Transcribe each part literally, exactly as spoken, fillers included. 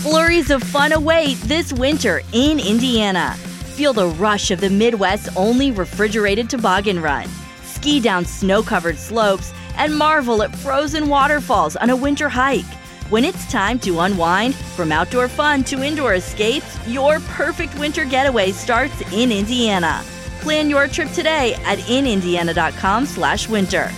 Flurries of fun await this winter in Indiana. Feel the rush of the Midwest's only refrigerated toboggan run. Ski down snow-covered slopes and marvel at frozen waterfalls on a winter hike. When it's time to unwind, from outdoor fun to indoor escapes, your perfect winter getaway starts in Indiana. Plan your trip today at in indiana dot com slash winter.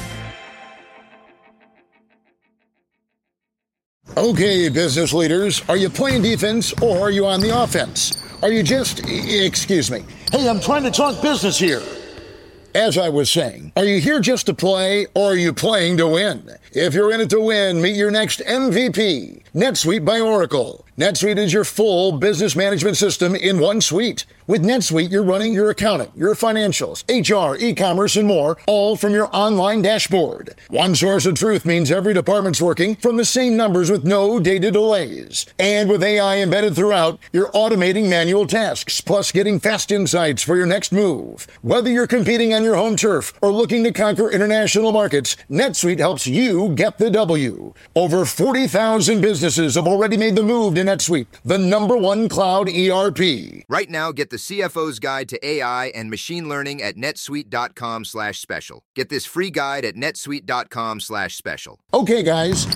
Okay, business leaders, are you playing defense or are you on the offense? Are you just, excuse me, hey, I'm trying to talk business here. As I was saying, are you here just to play or are you playing to win? If you're in it to win, meet your next M V P, NetSuite by Oracle. NetSuite is your full business management system in one suite. With NetSuite, you're running your accounting, your financials, H R, e-commerce, and more, all from your online dashboard. One source of truth means every department's working from the same numbers with no data delays. And with A I embedded throughout, you're automating manual tasks, plus getting fast insights for your next move. Whether you're competing on your home turf or looking to conquer international markets, NetSuite helps you get the W. Over forty thousand businesses have already made the move to NetSuite, the number one cloud E R P. Right now, get the C F O's Guide to A I and Machine Learning at netsuite.com slash special. Get this free guide at netsuite.com slash special. Okay, guys.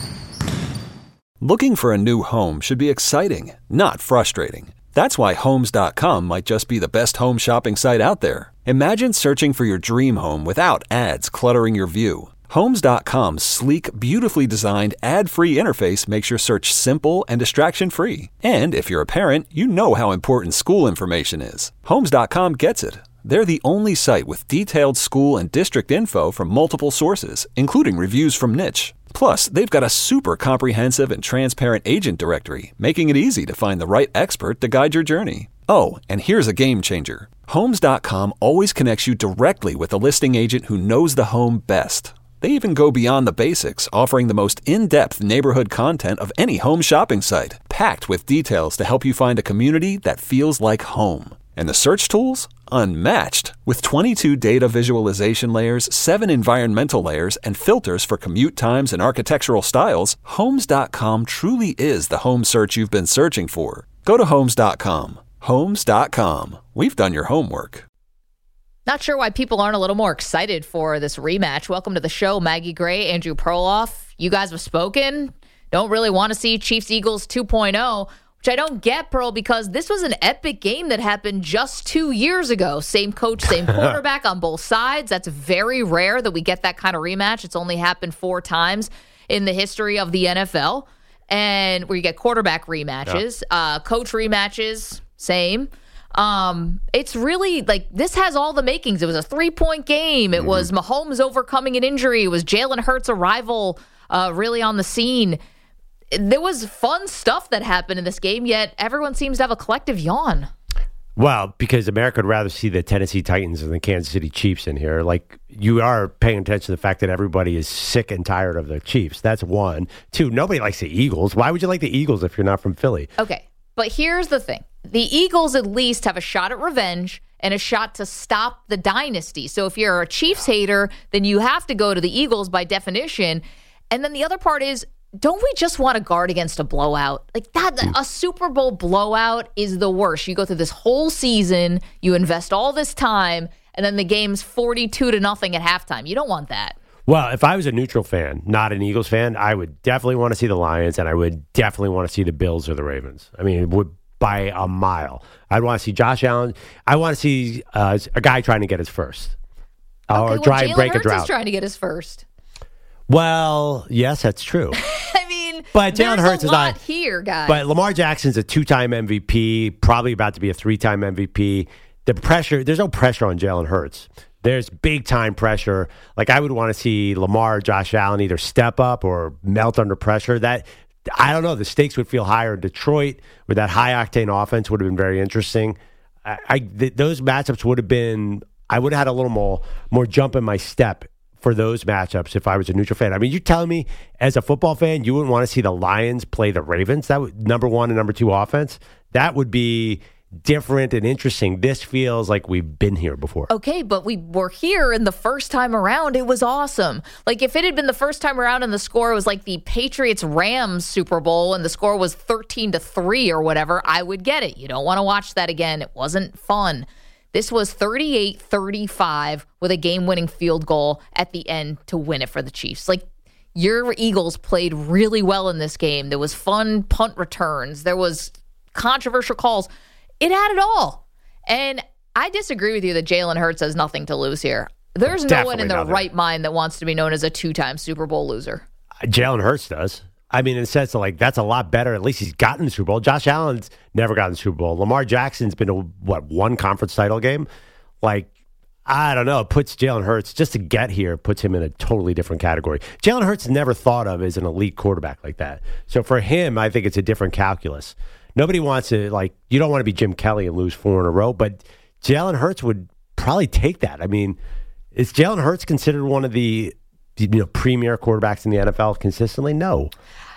Looking for a new home should be exciting, not frustrating. That's why Homes dot com might just be the best home shopping site out there. Imagine searching for your dream home without ads cluttering your view. Homes dot com's sleek, beautifully designed, ad-free interface makes your search simple and distraction-free. And if you're a parent, you know how important school information is. Homes dot com gets it. They're the only site with detailed school and district info from multiple sources, including reviews from Niche. Plus, they've got a super comprehensive and transparent agent directory, making it easy to find the right expert to guide your journey. Oh, and here's a game changer. Homes dot com always connects you directly with a listing agent who knows the home best. They even go beyond the basics, offering the most in-depth neighborhood content of any home shopping site, packed with details to help you find a community that feels like home. And the search tools? Unmatched. With twenty-two data visualization layers, seven environmental layers, and filters for commute times and architectural styles, Homes dot com truly is the home search you've been searching for. Go to Homes dot com. Homes dot com. We've done your homework. Not sure why people aren't a little more excited for this rematch. Welcome to the show, Maggie Gray, Andrew Perloff. You guys have spoken. Don't really want to see Chiefs-Eagles two point oh, which I don't get, Pearl, because this was an epic game that happened just two years ago. Same coach, same quarterback on both sides. That's very rare that we get that kind of rematch. It's only happened four times in the history of the N F L, and where you get quarterback rematches, yeah. uh, coach rematches, same. Um, it's really like this has all the makings. It was a three-point game. It mm-hmm. was Mahomes overcoming an injury. It was Jalen Hurts' arrival uh, really on the scene. There was fun stuff that happened in this game, yet everyone seems to have a collective yawn. Well, because America would rather see the Tennessee Titans than the Kansas City Chiefs in here. Like, you are paying attention to the fact that everybody is sick and tired of the Chiefs. That's one. Two, nobody likes the Eagles. Why would you like the Eagles if you're not from Philly? Okay, but here's the thing. The Eagles at least have a shot at revenge and a shot to stop the dynasty. So if you're a Chiefs hater, then you have to go to the Eagles by definition. And then the other part is, don't we just want to guard against a blowout? Like that, a Super Bowl blowout is the worst. You go through this whole season, you invest all this time, and then the game's forty-two to nothing at halftime. You don't want that. Well, if I was a neutral fan, not an Eagles fan, I would definitely want to see the Lions, and I would definitely want to see the Bills or the Ravens. I mean, it would by a mile. I'd want to see Josh Allen. I want to see uh, a guy trying to get his first. Okay, or well, try and break Hurts a drought. Is trying to get his first. Well, yes, that's true. I mean, but Jalen Hurts a is lot not here, guys. But Lamar Jackson's a two-time M V P, probably about to be a three-time M V P. The pressure, there's no pressure on Jalen Hurts. There's big-time pressure. Like, I would want to see Lamar, Josh Allen either step up or melt under pressure. That I don't know. The stakes would feel higher in Detroit with that high-octane offense. Would have been very interesting. I, I th- those matchups would have been. I would have had a little more more jump in my step for those matchups if I was a neutral fan. I mean, you telling me as a football fan you wouldn't want to see the Lions play the Ravens? That would number one and number two offense. That would be different and interesting. This feels like we've been here before. Okay, but we were here, and the first time around, it was awesome. Like, if it had been the first time around and the score was like the Patriots-Rams Super Bowl and the score was thirteen to three or whatever, I would get it. You don't want to watch that again. It wasn't fun. This was thirty-eight thirty-five with a game-winning field goal at the end to win it for the Chiefs. Like, your Eagles played really well in this game. There was fun punt returns. There was controversial calls. It had it all. And I disagree with you that Jalen Hurts has nothing to lose here. There's Definitely no one in their nothing. right mind that wants to be known as a two-time Super Bowl loser. Jalen Hurts does. I mean, in the sense of, like, that's a lot better. At least he's gotten the Super Bowl. Josh Allen's never gotten the Super Bowl. Lamar Jackson's been to, what, one conference title game? Like, I don't know. It puts Jalen Hurts, just to get here, puts him in a totally different category. Jalen Hurts never thought of as an elite quarterback like that. So for him, I think it's a different calculus. Nobody wants to, like, you don't want to be Jim Kelly and lose four in a row, but Jalen Hurts would probably take that. I mean, is Jalen Hurts considered one of the, you know, premier quarterbacks in the N F L consistently? No.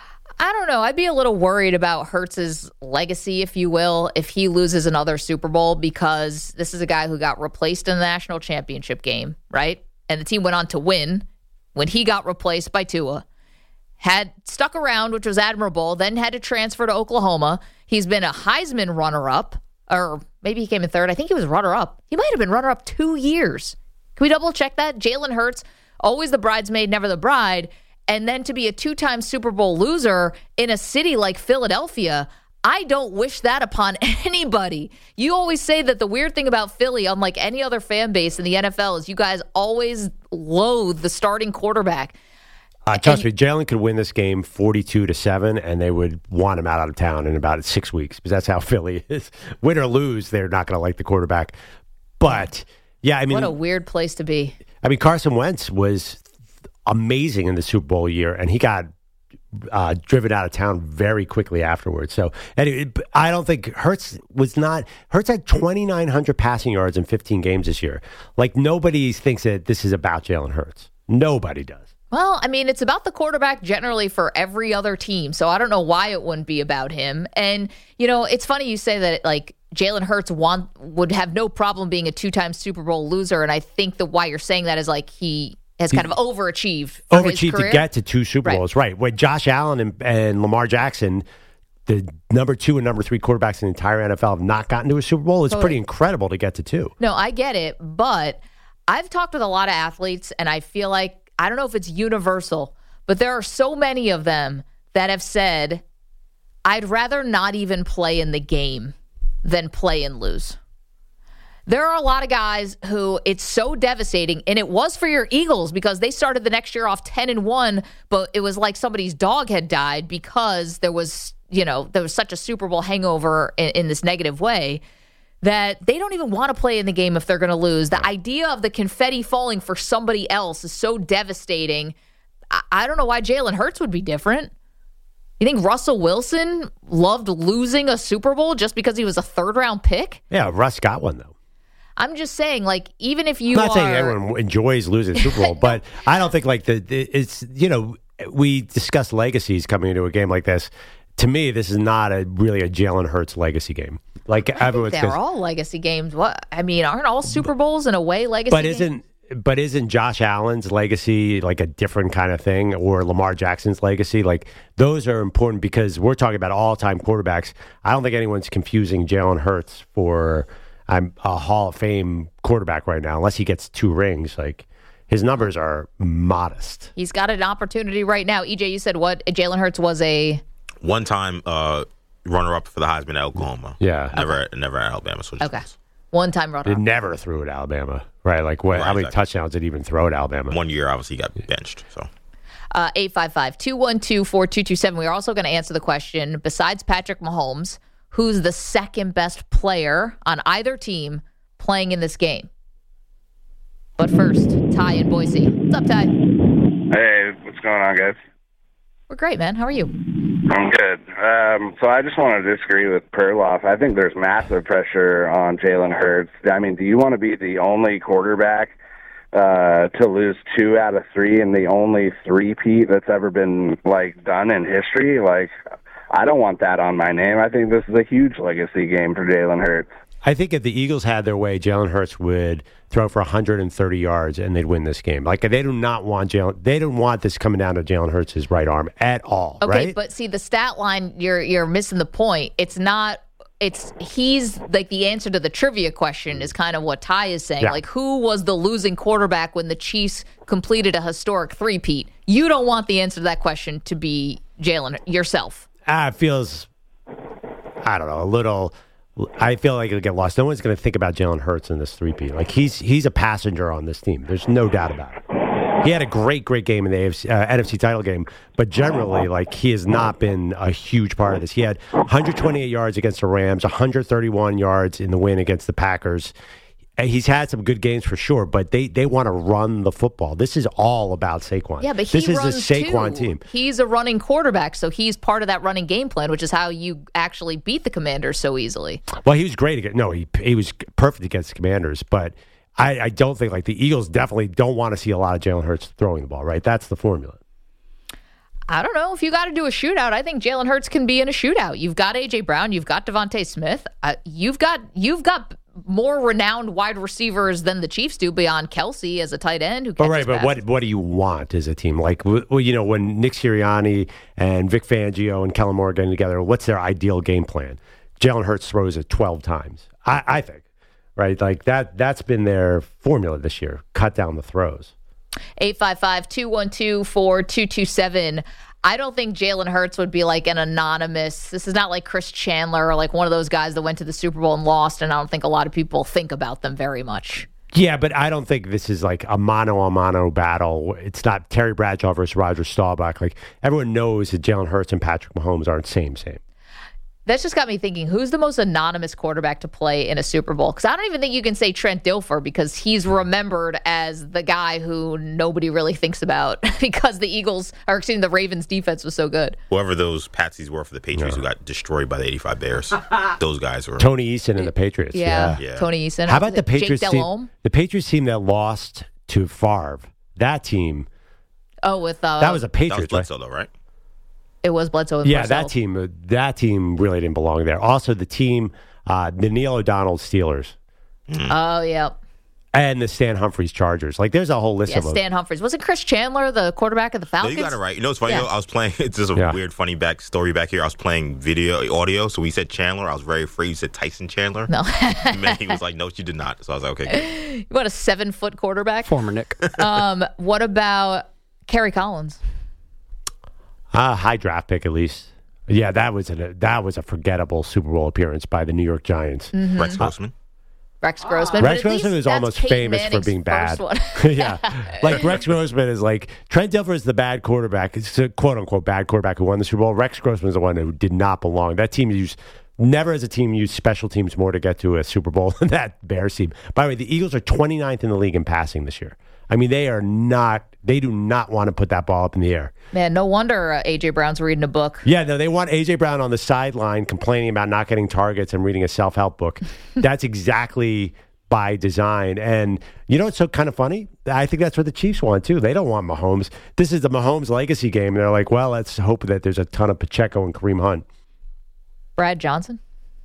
I don't know. I'd be a little worried about Hurts's legacy, if you will, if he loses another Super Bowl, because this is a guy who got replaced in the national championship game, right? And the team went on to win when he got replaced by Tua. Had stuck around, which was admirable, then had to transfer to Oklahoma. He's been a Heisman runner-up, or maybe he came in third. I think he was runner-up. He might have been runner-up two years. Can we double-check that? Jalen Hurts, always the bridesmaid, never the bride. And then to be a two-time Super Bowl loser in a city like Philadelphia, I don't wish that upon anybody. You always say that the weird thing about Philly, unlike any other fan base in the N F L, is you guys always loathe the starting quarterback. Uh, trust me, Jalen could win this game forty-two to seven, and they would want him out of town in about six weeks because that's how Philly is. Win or lose, they're not going to like the quarterback. But, yeah, I mean... What a weird place to be. I mean, Carson Wentz was amazing in the Super Bowl year, and he got uh, driven out of town very quickly afterwards. So, anyway, I don't think Hurts was not... Hurts had twenty-nine hundred passing yards in fifteen games this year. Like, nobody thinks that this is about Jalen Hurts. Nobody does. Well, I mean, it's about the quarterback generally for every other team, so I don't know why it wouldn't be about him. And, you know, it's funny you say that, like, Jalen Hurts want, would have no problem being a two-time Super Bowl loser, and I think that why you're saying that is, like, he has kind of overachieved for his Overachieved career. to get to two Super Bowls, right. right. When Josh Allen and, and Lamar Jackson, the number two and number three quarterbacks in the entire N F L, have not gotten to a Super Bowl, it's Totally. pretty incredible to get to two. No, I get it, but I've talked with a lot of athletes, and I feel like, I don't know if it's universal, but there are so many of them that have said, I'd rather not even play in the game than play and lose. There are a lot of guys who it's so devastating, and it was for your Eagles because they started the next year off ten and one, but it was like somebody's dog had died because there was, you know, there was such a Super Bowl hangover in, in this negative way that they don't even want to play in the game if they're going to lose. The idea of the confetti falling for somebody else is so devastating. I, I don't know why Jalen Hurts would be different. You think Russell Wilson loved losing a Super Bowl just because he was a third-round pick? Yeah, Russ got one, though. I'm just saying, like, even if you I'm not are... saying everyone enjoys losing a Super Bowl, but I don't think, like, the, the it's, you know, we discuss legacies coming into a game like this. To me, this is not a really a Jalen Hurts legacy game. Like, I everyone's think they're all legacy games. What I mean, aren't all Super Bowls in a way legacy But games? isn't but isn't Josh Allen's legacy like a different kind of thing, or Lamar Jackson's legacy? Like, those are important because we're talking about all-time quarterbacks. I don't think anyone's confusing Jalen Hurts for um, a Hall of Fame quarterback right now, unless he gets two rings. Like, his numbers are modest. He's got an opportunity right now. E J, you said what? Jalen Hurts was a... One-time uh, runner-up for the Heisman at Oklahoma. Yeah. Never okay. never at Alabama. So okay. One-time They runner-up. never threw at Alabama, right? Like, what? Right, how many exactly. touchdowns did he even throw at Alabama? One year, obviously, he got benched. So, Uh, eight five five, two one two, four two two seven. We are also going to answer the question, besides Patrick Mahomes, who's the second best player on either team playing in this game? But first, Ty in Boise. What's up, Ty? Hey, what's going on, guys? We're great, man. How are you? I'm good. Um, so I just want to disagree with Perloff. I think there's massive pressure on Jalen Hurts. I mean, do you want to be the only quarterback uh, to lose two out of three and the only three-peat that's ever been, like, done in history? Like, I don't want that on my name. I think this is a huge legacy game for Jalen Hurts. I think if the Eagles had their way, Jalen Hurts would throw for one hundred thirty yards and they'd win this game. Like they do not want Jalen. They don't want this coming down to Jalen Hurts' right arm at all. Okay, right? But see, the stat line, you're you're missing the point. It's not. It's he's like the answer to the trivia question is kind of what Ty is saying. Yeah. Like, who was the losing quarterback when the Chiefs completed a historic three-peat? You don't want the answer to that question to be Jalen yourself. Ah, it feels, I don't know, a little. I feel like it'll get lost. No one's going to think about Jalen Hurts in this three-peat. Like he's he's a passenger on this team. There's no doubt about it. He had a great, great game in the A F C, uh, N F C title game, but generally, like he has not been a huge part of this. He had one hundred twenty-eight yards against the Rams, one hundred thirty-one yards in the win against the Packers. And he's had some good games for sure, but they, they want to run the football. This is all about Saquon. Yeah, but he this is runs a Saquon too. team. He's a running quarterback, so he's part of that running game plan, which is how you actually beat the Commanders so easily. Well, he was great against. No, he he was perfect against the Commanders, but I, I don't think like the Eagles definitely don't want to see a lot of Jalen Hurts throwing the ball. Right, that's the formula. I don't know if you got to do a shootout. I think Jalen Hurts can be in a shootout. You've got A J Brown, you've got Devontae Smith, uh, you've got you've got. more renowned wide receivers than the Chiefs do beyond Kelsey as a tight end. Who but right, but passes. what what do you want as a team? Like, well, you know, when Nick Sirianni and Vic Fangio and Kellen Moore are getting together, what's their ideal game plan? Jalen Hurts throws it twelve times. I, I think, right? Like that. That's been their formula this year. Cut down the throws. eight five five, two one two, four two two seven. I don't think Jalen Hurts would be like an anonymous. This is not like Chris Chandler or like one of those guys that went to the Super Bowl and lost, and I don't think a lot of people think about them very much. Yeah, but I don't think this is like a mano-a-mano battle. It's not Terry Bradshaw versus Roger Staubach. Like, everyone knows that Jalen Hurts and Patrick Mahomes aren't same, same. That's just got me thinking, who's the most anonymous quarterback to play in a Super Bowl? Because I don't even think you can say Trent Dilfer because he's remembered as the guy who nobody really thinks about because the Eagles, or excuse me, the Ravens defense was so good. Whoever those patsies were for the Patriots who got destroyed by the eighty-five Bears, those guys were. Tony Eason and the Patriots. Yeah, Yeah. Yeah. Tony Eason. How about the Patriots Jake team? Delhomme? The Patriots team that lost to Favre. That team. Oh, with uh, That was a That was Patriots, right? Bledsoe, though, right? it was Bledsoe. And Yeah, Purcell. that team. uh, That team really didn't belong there. Also, the team, uh, the Neil O'Donnell Steelers Oh, yeah. and the Stan Humphries Chargers. Like, there's a whole list Yeah, of them. Stan Humphries. Wasn't Chris Chandler the quarterback of the No, Falcons? you got it right. You know, it's funny. Yeah. though? I was playing. It's just a Yeah. weird, funny back story back here. I was playing video audio. So when you said Chandler, I was very afraid you said Tyson Chandler. No. Man, he was like, "No, you did not." So I was like, "Okay." Good. You want a seven-foot quarterback? Former Nick. Um, what about Kerry Collins? Ah, high draft pick at least. Yeah, that was a that was a forgettable Super Bowl appearance by the New York Giants. Mm-hmm. Rex Grossman. Rex Grossman. Rex but at least Grossman is that's almost Peyton famous Manning's for being bad. first one. Yeah, like Rex Grossman is like Trent Dilfer is the bad quarterback, it's a quote unquote bad quarterback who won the Super Bowl. Rex Grossman is the one who did not belong. That team used never as a team used special teams more to get to a Super Bowl than that Bears team. By the way, the Eagles are twenty-ninth in the league in passing this year. I mean, they are not. They do not want to put that ball up in the air. Man, no wonder uh, A J Brown's reading a book. Yeah, no, they want A J Brown on the sideline complaining about not getting targets and reading a self-help book. That's exactly by design. And you know what's so kind of funny? I think that's what the Chiefs want, too. They don't want Mahomes. This is the Mahomes legacy game. They're like, well, let's hope that there's a ton of Pacheco and Kareem Hunt. Brad Johnson?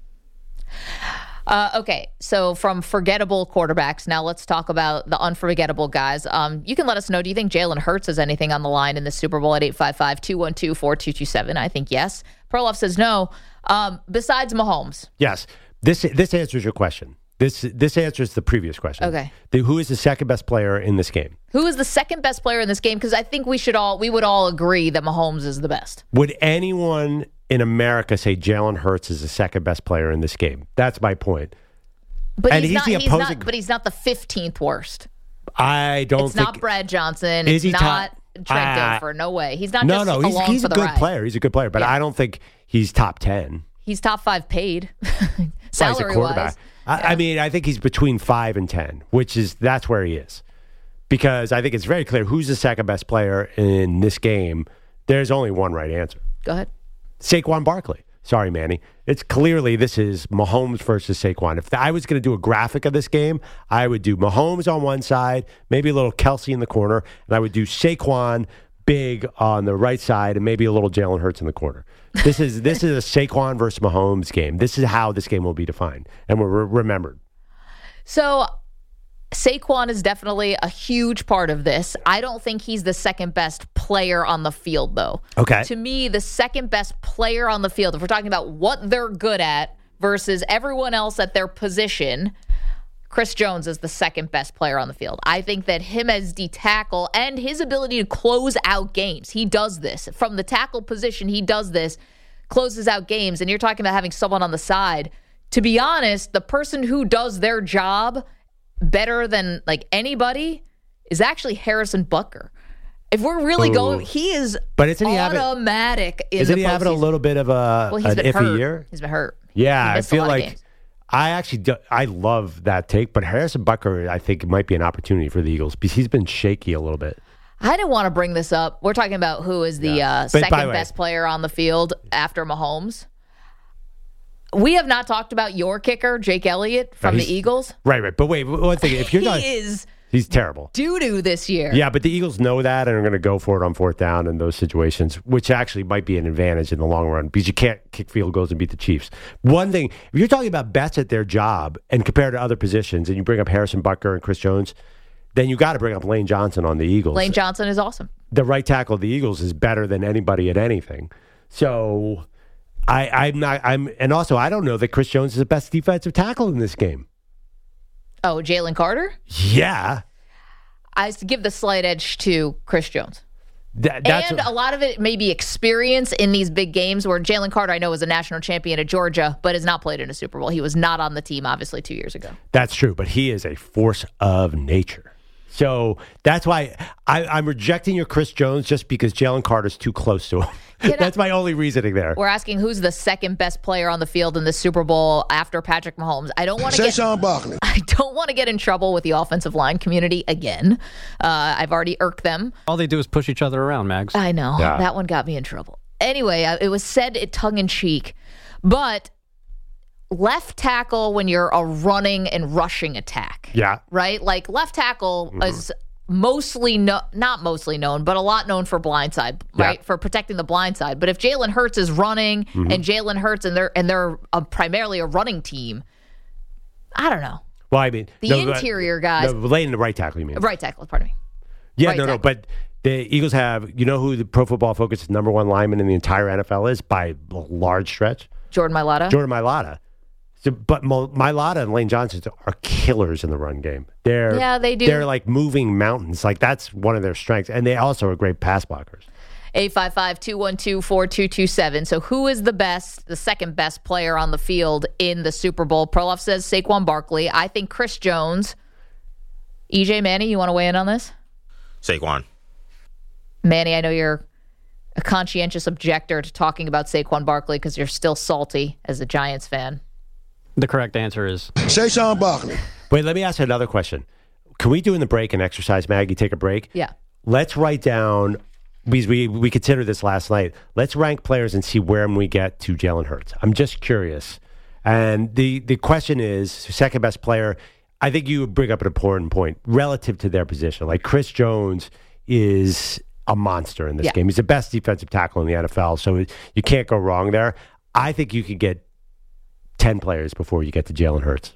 Uh, okay, so from forgettable quarterbacks, now let's talk about the unforgettable guys. Um, you can let us know, do you think Jalen Hurts has anything on the line in the Super Bowl at eight five five, two one two, four two two seven? I think yes. Perloff says no. Um, besides Mahomes. Yes. This this answers your question. This this answers the previous question. Okay. The, who is the second best player in this game? Who is the second best player in this game? Because I think we should all we would all agree that Mahomes is the best. Would anyone in America say Jalen Hurts is the second best player in this game? That's my point. But And he's, he's not, the he's opposing- not. But he's not the fifteenth worst. I don't It's think not Brad Johnson. Is It's he not top- Trent Ah. Dilfer. No way. He's not No, just no, he's, along he's for a the good ride. player. He's a good player, but Yeah. I don't think he's top ten. He's top five paid, Well, he's a salary quarterback. wise. I, I mean, I think he's between five and ten, which is that's where he is. Because I think it's very clear who's the second best player in this game. There's only one right answer. Go ahead. Saquon Barkley. Sorry, Manny. It's clearly this is Mahomes versus Saquon. If I was going to do a graphic of this game, I would do Mahomes on one side, maybe a little Kelsey in the corner, and I would do Saquon big on the right side and maybe a little Jalen Hurts in the corner. This is this is a Saquon versus Mahomes game. This is how this game will be defined and we're re- remembered. So Saquon is definitely a huge part of this. I don't think he's the second best player on the field, though. Okay. To me, the second best player on the field, if we're talking about what they're good at versus everyone else at their position, Chris Jones is the second best player on the field. I think that him as D tackle and his ability to close out games, he does this. From the tackle position, he does this, closes out games. And you're talking about having someone on the side. To be honest, the person who does their job better than like anybody is actually Harrison Butker. If we're really Ooh. going, he is but isn't he automatic having, in isn't the he having a little bit of a well, he's an been iffy hurt. year? He's been hurt. Yeah, I feel like I actually do, I love that take, but Harrison Butker I think might be an opportunity for the Eagles because he's been shaky a little bit. I didn't want to bring this up. We're talking about who is the yeah. uh, second the best way, player on the field after Mahomes. We have not talked about your kicker, Jake Elliott from no, the Eagles. Right, right. But wait, one thing. If you're he not, is he's terrible. Doo-doo this year. Yeah, but the Eagles know that and are going to go for it on fourth down in those situations, which actually might be an advantage in the long run because you can't kick field goals and beat the Chiefs. One thing, if you're talking about best at their job and compared to other positions, and you bring up Harrison Butker and Chris Jones, then you got to bring up Lane Johnson on the Eagles. Lane Johnson is awesome. The right tackle of the Eagles is better than anybody at anything. So I, I'm not. I'm, and also I don't know that Chris Jones is the best defensive tackle in this game. Oh, Jalen Carter? Yeah, I give the slight edge to Chris Jones. That, that's and a lot of it may be experience in these big games where Jalen Carter, I know, was a national champion at Georgia, but has not played in a Super Bowl. He was not on the team, obviously, two years ago. That's true, but he is a force of nature. So that's why I, I'm rejecting your Chris Jones just because Jalen Carter's too close to him. That's my only reasoning there. We're asking who's the second best player on the field in the Super Bowl after Patrick Mahomes. I don't want to get Saquon Barkley. I don't want to get in trouble with the offensive line community again. Uh, I've already irked them. All they do is push each other around, Mags. I know. Yeah. That one got me in trouble. Anyway, it was said it tongue in cheek, but left tackle when you're a running and rushing attack. Yeah. Right? Like left tackle mm-hmm. is mostly, no, not mostly known, but a lot known for blindside, right? Yeah. For protecting the blind side. But if Jalen Hurts is running mm-hmm. and Jalen Hurts and they're, and they're a, primarily a running team, I don't know. Well, I mean, the no, interior guys. No, laying the right tackle, you mean? Right tackle, pardon me. Yeah, right no, tackle. no, but the Eagles have, you know who the Pro Football Focus's number one lineman in the entire N F L is by a large stretch? Jordan Mailata. Jordan Mailata. So, but Mailata and Lane Johnson are killers in the run game. They're yeah, they do. They're like moving mountains. Like that's one of their strengths, and they also are great pass blockers. eight five five, two one two, four two two seven. So who is the best, the second best player on the field in the Super Bowl? Perloff says Saquon Barkley. I think Chris Jones. E J Manny, you want to weigh in on this? Saquon. Manny, I know you're a conscientious objector to talking about Saquon Barkley because you're still salty as a Giants fan. The correct answer is Saquon Barkley. Wait, let me ask you another question. Can we do in the break an exercise, Maggie? Take a break? Yeah. Let's write down, because we, we considered this last night, let's rank players and see where we get to Jalen Hurts. I'm just curious. And the, the question is, second best player, I think you bring up an important point relative to their position. Like Chris Jones is a monster in this yeah. game. He's the best defensive tackle in the N F L, so you can't go wrong there. I think you could get ten players before you get to Jalen Hurts.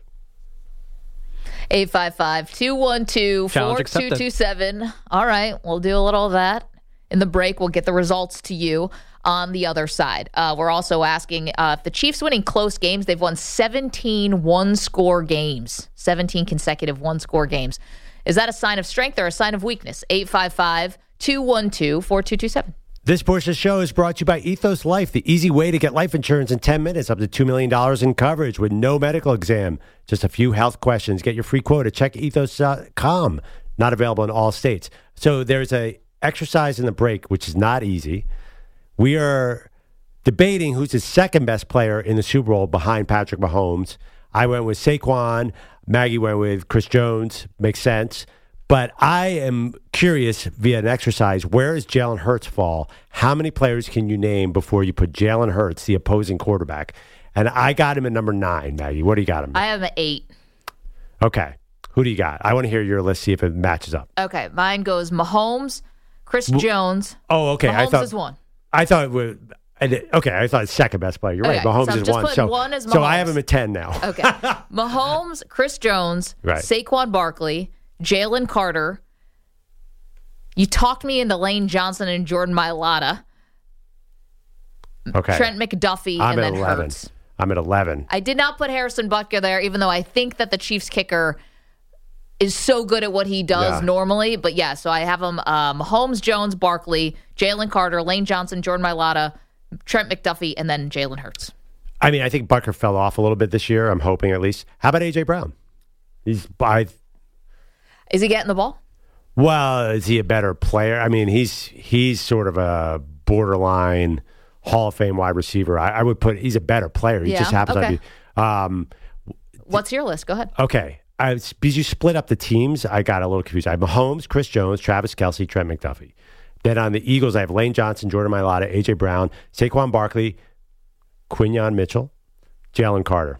eight five five, two one two, four two two seven. All right, we'll do a little of that. In the break, we'll get the results to you on the other side. Uh, we're also asking uh, if the Chiefs winning close games, they've won seventeen one-score games, seventeen consecutive one-score games. Is that a sign of strength or a sign of weakness? eight five five, two one two, four two two seven. This portion of the show is brought to you by Ethos Life, the easy way to get life insurance in ten minutes, up to two million dollars in coverage with no medical exam. Just a few health questions. Get your free quote at check ethos dot com. Not available in all states. So there's a exercise in the break, which is not easy. We are debating who's the second best player in the Super Bowl behind Patrick Mahomes. I went with Saquon. Maggie went with Chris Jones. Makes sense. But I am curious via an exercise, where does Jalen Hurts fall? How many players can you name before you put Jalen Hurts, the opposing quarterback? And I got him at number nine, Maggie. What do you got him at? I have him at eight. Okay. Who do you got? I want to hear your list, see if it matches up. Okay. Mine goes Mahomes, Chris Jones. Oh, okay. Mahomes I thought, is one. I thought it was, And it, okay, I thought second best player. You're Okay, right. Mahomes so I'm is just one. putting So, one as so I have Mahomes. him at ten now. Okay. Mahomes, Chris Jones, Right. Saquon Barkley, Jalen Carter. You talked me into Lane Johnson and Jordan Mailata. Okay. Trent McDuffie, I'm and at then eleven. Hurts. I'm at eleven. I did not put Harrison Butker there, even though I think that the Chiefs kicker is so good at what he does Yeah. normally. But yeah, so I have him um, Mahomes, Jones, Barkley, Jalen Carter, Lane Johnson, Jordan Mailata, Trent McDuffie, and then Jalen Hurts. I mean, I think Butker fell off a little bit this year. I'm hoping at least. How about A J Brown? He's by. Is he getting the ball? Well, is he a better player? I mean, he's he's sort of a borderline Hall of Fame wide receiver. I, I would put he's a better player. He Yeah, just happens okay. to be. Um, What's your list? Go ahead. okay, I, because you split up the teams, I got a little confused. I have Mahomes, Chris Jones, Travis Kelce, Trent McDuffie. Then on the Eagles, I have Lane Johnson, Jordan Mailata, A J Brown, Saquon Barkley, Quinyon Mitchell, Jalen Carter.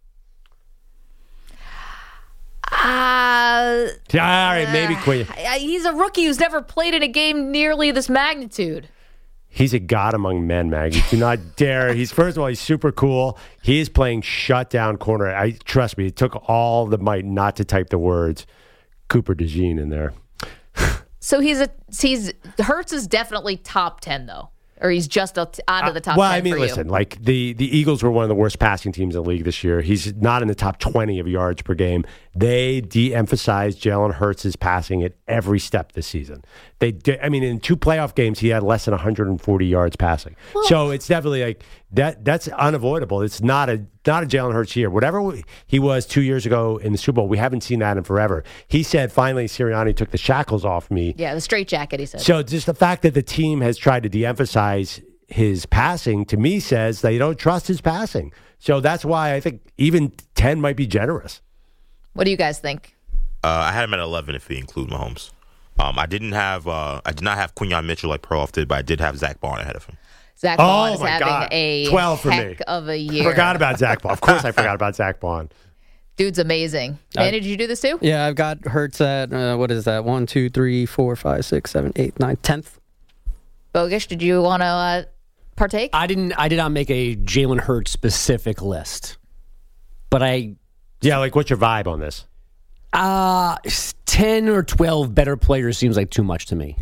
Uh, Yeah, all right, maybe Quinn. I- he's a rookie who's never played in a game nearly this magnitude. He's a god among men, Maggie. Do not dare. He's first of all, he's super cool. He is playing shutdown corner. I trust me. It took all the might not to type the words Cooper DeJean in there. So he's a he's Hurts is definitely top ten though, or he's just out of the top. Well, ten I mean, for listen, you. like the, the Eagles were one of the worst passing teams in the league this year. He's not in the top twenty of yards per game. They de-emphasized Jalen Hurts' passing at every step this season. They, did, I mean, in two playoff games, he had less than one hundred forty yards passing. Well, so it's definitely like that. That's unavoidable. It's not a not a Jalen Hurts year. Whatever he was two years ago in the Super Bowl, we haven't seen that in forever. He said, finally, Sirianni took the shackles off me. Yeah, the straight jacket. He said. So just the fact that the team has tried to de-emphasize his passing, to me, says they don't trust his passing. So that's why I think even ten might be generous. What do you guys think? Uh, I had him at eleven if we include Mahomes. Um, I didn't have uh, I did not have Quinyon Mitchell like Perloff did, but I did have Zach Bond ahead of him. Zach Oh, Bond is my having God. a twelve for heck me. of a year. Forgot about Zach Bond. Of course I forgot about Zach Bond. Dude's amazing. Man, did you do this too? Yeah, I've got Hurts at, uh, what is that? One, two, three, four, five, six, seven, eight, nine, tenth. Bogish, did you want to uh, partake? I didn't. I did not make a Jalen Hurts specific list, but I Yeah, like what's your vibe on this? uh ten or twelve better players seems like too much to me.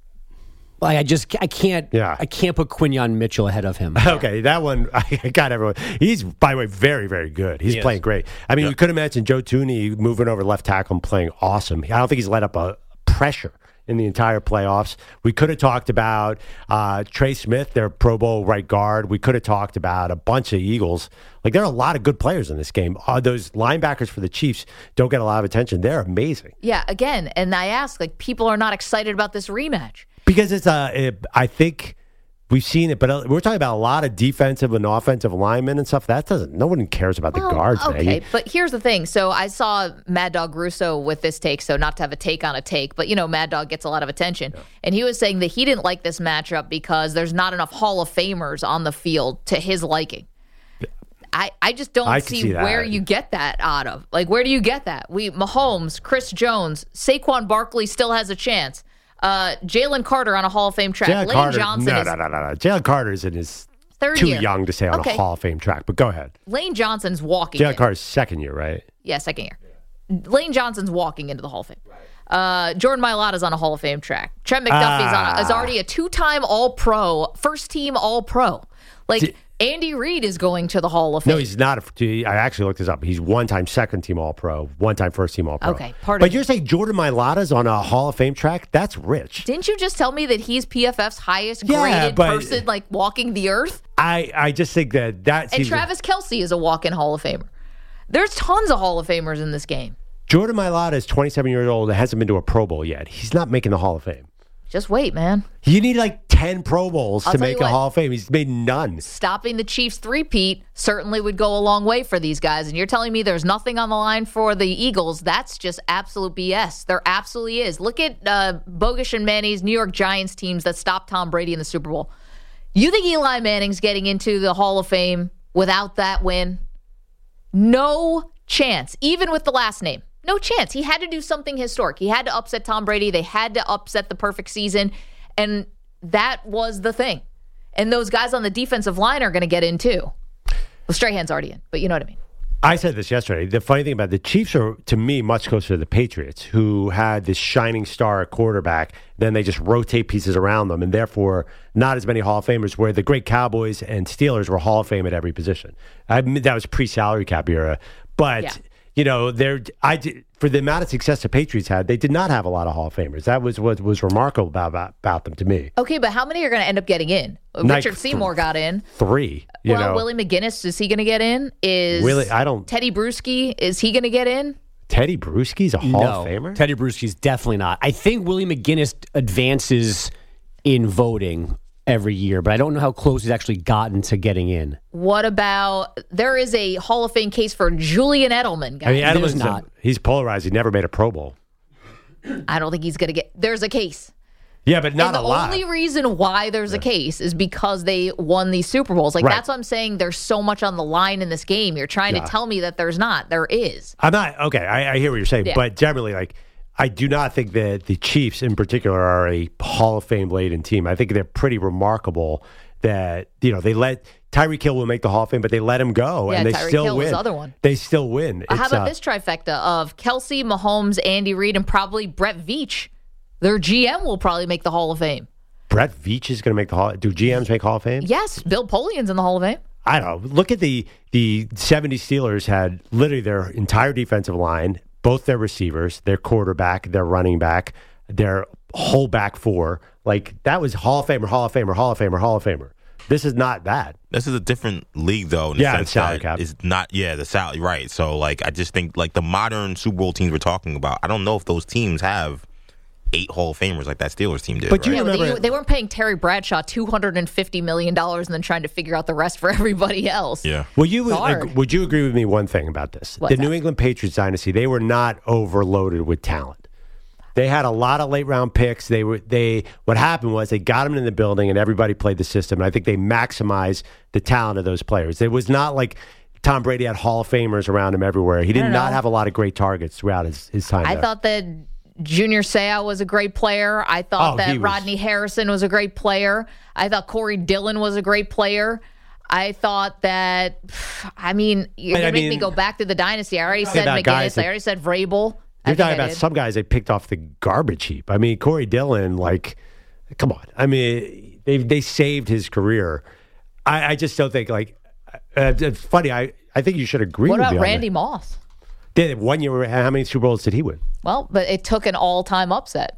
Like I just I can't. Yeah. I can't put Quinyon Mitchell ahead of him. Okay, that one, I got everyone. He's, by the way, very, very good. He's He is. playing great. I mean, you could imagine Joe Tooney moving over left tackle and playing awesome. I don't think he's let up a pressure in the entire playoffs. We could have talked about uh, Trey Smith, their Pro Bowl right guard. We could have talked about a bunch of Eagles. Like, there are a lot of good players in this game. Uh, those linebackers for the Chiefs don't get a lot of attention. They're amazing. Yeah, again, and I ask, like, people are not excited about this rematch. Because it's a, it, I think we've seen it, but uh, we're talking about a lot of defensive and offensive linemen and stuff. That doesn't, no one cares about the Well, guards. Okay, Maggie. but here's the thing. So I saw Mad Dog Russo with this take, so not to have a take on a take, but, you know, Mad Dog gets a lot of attention. Yeah. And he was saying that he didn't like this matchup because there's not enough Hall of Famers on the field to his liking. I, I just don't I can see, see that. where you get that out of. Like, where do you get that? We Mahomes, Chris Jones, Saquon Barkley still has a chance. Uh, Jalen Carter on a Hall of Fame track. Jalen Lane Carter, Johnson no, is no, no, no, no. Jalen Carter's in his third too year. young to stay on Okay. a Hall of Fame track. But go ahead. Lane Johnson's walking. Jalen in. Carter's second year, right? Yeah, second year. Lane Johnson's walking into the Hall of Fame. Uh, Jordan Mailata's on a Hall of Fame track. Trent McDuffie's on a, is Ah. already a two-time All-Pro, first-team All-Pro. Like, See- Andy Reid is going to the Hall of Fame. No, he's not. A, I actually looked this up. He's one-time second-team All-Pro, one-time first-team All-Pro. Okay, pardon But me. you're saying Jordan Mailata's on a Hall of Fame track? That's rich. Didn't you just tell me that he's P F F's highest Yeah, graded but- person, like, walking the earth? I, I just think that that And seems- Travis Kelce is a walk-in Hall of Famer. There's tons of Hall of Famers in this game. Jordan Mailata is twenty-seven years old and hasn't been to a Pro Bowl yet. He's not making the Hall of Fame. Just wait, man. You need like ten Pro Bowls I'll to tell make you a what. Hall of Fame. He's made none. Stopping the Chiefs three-peat certainly would go a long way for these guys. And you're telling me there's nothing on the line for the Eagles. That's just absolute B S. There absolutely is. Look at uh, Bogish and Manny's New York Giants teams that stopped Tom Brady in the Super Bowl. You think Eli Manning's getting into the Hall of Fame without that win? No chance, even with the last name. No chance. He had to do something historic. He had to upset Tom Brady. They had to upset the perfect season. And that was the thing. And those guys on the defensive line are going to get in too. Well, Strahan's already in, but you know what I mean. I said this yesterday. The funny thing about it, the Chiefs are, to me, much closer to the Patriots, who had this shining star at quarterback. Then they just rotate pieces around them, and therefore not as many Hall of Famers, where the great Cowboys and Steelers were Hall of Fame at every position. I mean, that was pre-salary cap era. But, yeah. you know, they're, I did, for the amount of success the Patriots had, they did not have a lot of Hall of Famers. That was what was remarkable about, about, about them to me. Okay, but how many are going to end up getting in? Like Richard Seymour got in. Three. You well, know. Willie McGinnis, is he going to get in? Is Willie, I don't. Teddy Bruschi, is he going to get in? Teddy Bruschi's a Hall no, of Famer? Teddy Bruschi's definitely not. I think Willie McGinnis advances in voting every year, but I don't know how close he's actually gotten to getting in. What about, there is a Hall of Fame case for Julian Edelman, guys. I mean, Edelman's not. A, he's polarized. He never made a Pro Bowl. I don't think he's going to get, there's a case. Yeah, but not and a lot. The only reason why there's a case is because they won these Super Bowls. Like, right. that's what I'm saying. There's so much on the line in this game. You're trying yeah. to tell me that there's not. There is. I'm not, okay, I, I hear what you're saying, Yeah. but generally, like, I do not think that the Chiefs in particular are a Hall of Fame laden team. I think they're pretty remarkable that, you know, they let Tyreek Hill will make the Hall of Fame, but they let him go Yeah, and they Tyreek still Hill was win. the other one. They still win. How It's, about uh, this trifecta of Kelsey, Mahomes, Andy Reid, and probably Brett Veach? Their G M will probably make the Hall of Fame. Brett Veach is going to make the Hall. Do G Ms make Hall of Fame? Yes, Bill Polian's in the Hall of Fame. I don't know. Look at the the seventies Steelers had literally their entire defensive line, both their receivers, their quarterback, their running back, their whole back four. Like, that was Hall of Famer, Hall of Famer, Hall of Famer, Hall of Famer. This is not that. This is a different league, though. In the Yeah, sense the salary that cap. is not. Yeah, the salary. Right. So, like, I just think like the modern Super Bowl teams we're talking about. I don't know if those teams have eight Hall of Famers like that Steelers team did. But right? you Yeah, but remember- they, they weren't paying Terry Bradshaw two hundred fifty million dollars and then trying to figure out the rest for everybody else. Yeah. Well, you would, hard. ag- would you agree with me one thing about this? What's the New that? England Patriots dynasty, they were not overloaded with talent. They had a lot of late round picks. They were they. What happened was they got them in the building, and everybody played the system. And I think they maximized the talent of those players. It was not like Tom Brady had Hall of Famers around him everywhere. He did don't not know. have a lot of great targets throughout his, his time. I there. thought that Junior Seau was a great player. I thought Oh, that he was- Rodney Harrison was a great player. I thought Corey Dillon was a great player. I thought that, I mean, you're I going to make mean- me go back to the dynasty. I already said about McGinnis. guys that- I already said Vrabel. I You're think talking I about did. some guys they picked off the garbage heap. I mean, Corey Dillon, like, come on. I mean, they they saved his career. I, I just don't think, like, uh, it's funny. I, I think you should agree What with about me on Randy that. Moss? Did one year? How many Super Bowls did he win? Well, but it took an all-time upset.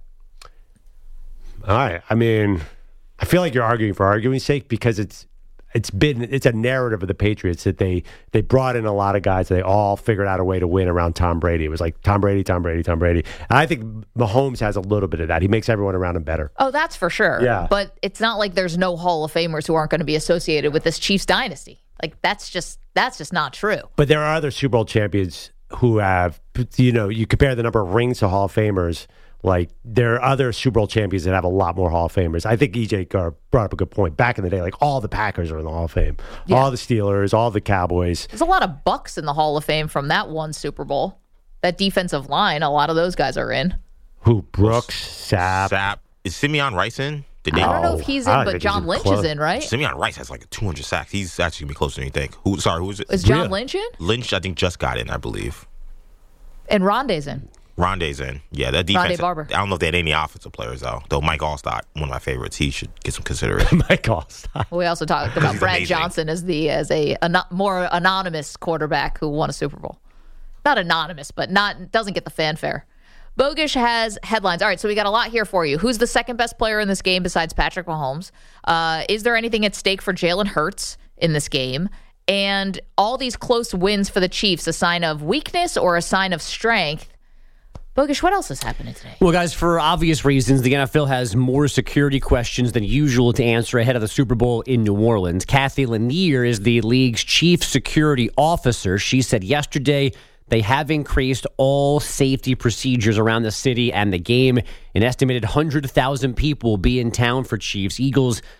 All right. I mean, I feel like you're arguing for arguing's sake because it's it's been it's a narrative of the Patriots that they they brought in a lot of guys. They all figured out a way to win around Tom Brady. It was like Tom Brady, Tom Brady, Tom Brady. And I think Mahomes has a little bit of that. He makes everyone around him better. Oh, that's for sure. Yeah. But it's not like there's no Hall of Famers who aren't going to be associated with this Chiefs dynasty. Like, that's just that's just not true. But there are other Super Bowl champions who have, you know, you compare the number of rings to Hall of Famers. Like, there are other Super Bowl champions that have a lot more Hall of Famers. I think E J Gar brought up a good point. Back in the day, like, all the Packers are in the Hall of Fame. Yeah. All the Steelers, all the Cowboys. There's a lot of Bucks in the Hall of Fame from that one Super Bowl. That defensive line, a lot of those guys are in. Who? Brooks, Sapp. Sapp. Is Simeon Rice in? Did I they? don't know No, if he's I in, don't but think he's John even Lynch close. is in, right? Simeon Rice has like two hundred sacks. He's actually gonna be closer than you think. Who? Sorry, who is it? Is John Really? Lynch in? Lynch? I think just got in. I believe. And Rondé's in. Rondé's in. Yeah, that defense. Rondé Barber. I don't know if they had any offensive players though. Though Mike Allstott, one of my favorites, he should get some consideration. Mike Allstott. We also talked about He's Brad amazing. Johnson as the as a, a not, more anonymous quarterback who won a Super Bowl. Not anonymous, but not doesn't get the fanfare. Bogish has headlines. All right, so we got a lot here for you. Who's the second best player in this game besides Patrick Mahomes? Uh, is there anything at stake for Jalen Hurts in this game? And all these close wins for the Chiefs, a sign of weakness or a sign of strength? Bogish, what else is happening today? Well, guys, for obvious reasons, the N F L has more security questions than usual to answer ahead of the Super Bowl in New Orleans. Kathy Lanier is the league's chief security officer. She said yesterday they have increased all safety procedures around the city and the game. An estimated one hundred thousand people will be in town for Chiefs Eagles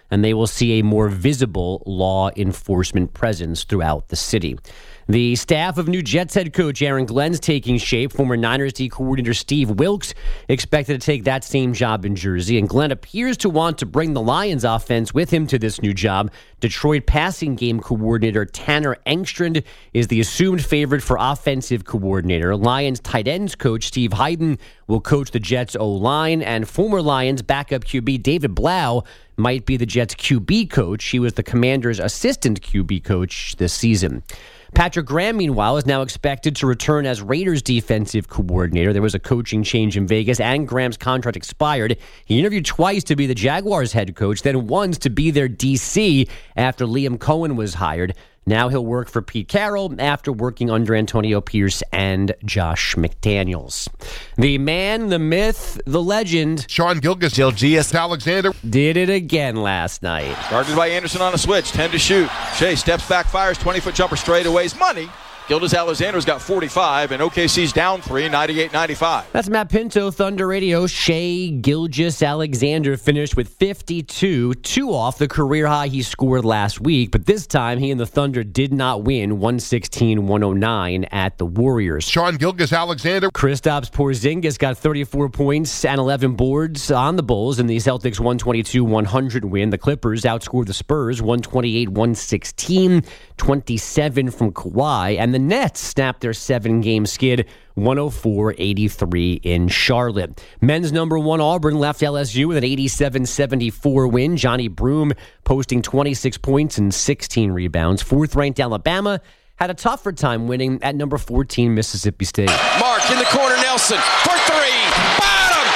and they will see a more visible law enforcement presence throughout the city. The staff of new Jets head coach Aaron Glenn's taking shape. Former Niners D coordinator Steve Wilks expected to take that same job in Jersey, and Glenn appears to want to bring the Lions offense with him to this new job. Detroit passing game coordinator Tanner Engstrand is the assumed favorite for offensive coordinator. Lions tight ends coach Steve Hayden will coach the Jets O-line, and former Lions backup Q B David Blau might be the Jets Q B coach. He was the Commanders' assistant Q B coach this season. Patrick Graham, meanwhile, is now expected to return as Raiders defensive coordinator. There was a coaching change in Vegas, and Graham's contract expired. He interviewed twice to be the Jaguars head coach, then once to be their D C after Liam Cohen was hired. Now he'll work for Pete Carroll after working under Antonio Pierce and Josh McDaniels. The man, the myth, the legend, Sean Gilgis, Gilgeous Alexander, did it again last night. Guarded by Anderson on a switch, ten to shoot. Shea steps back, fires, twenty-foot jumper straightaways, money. Gildas Alexander's got forty-five, and O K C's down three, ninety-eight ninety-five. That's Matt Pinto, Thunder Radio. Shea Gilgeous-Alexander finished with fifty-two, two off the career high he scored last week, but this time he and the Thunder did not win one sixteen one oh nine at the Warriors. Sean Gilgeous-Alexander. Kristaps Porzingis got thirty-four points and eleven boards on the Bulls in the Celtics one twenty-two one hundred win. The Clippers outscored the Spurs one twenty-eight one sixteen, twenty-seven from Kawhi, and the Nets snapped their seven-game skid, one oh four eighty-three in Charlotte. Men's number one Auburn left L S U with an eighty-seven seventy-four win. Johnny Broome posting twenty-six points and sixteen rebounds. Fourth-ranked Alabama had a tougher time winning at number fourteen Mississippi State. Mark in the corner, Nelson for three. Bottom!